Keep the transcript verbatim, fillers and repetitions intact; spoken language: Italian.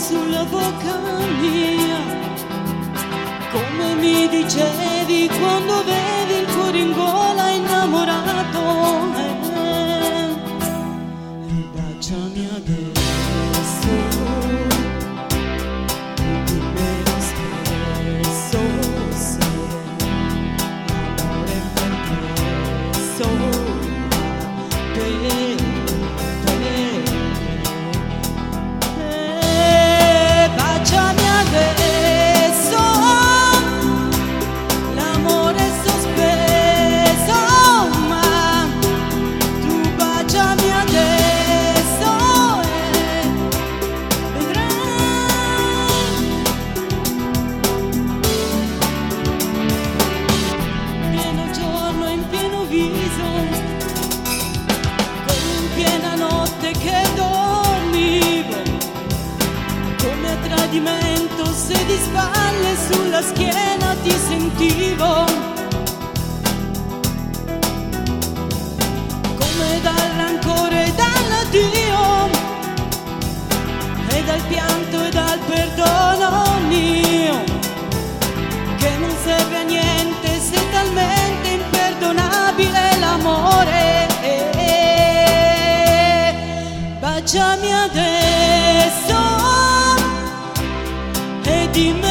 sulla bocca mia, come mi dicevi quando avevi il cuore in gola innamorato. Eh, e baciami adesso, dimmelo spesso se l'amore è permesso per che dormivo, come a tradimento, se di spalle sulla schiena ti sentivo, come dal rancore e dall'addio, e dal pianto e dal perdono mio, che non serve a niente se è talmente imperdonabile l'amore. Baciami adesso e dimmi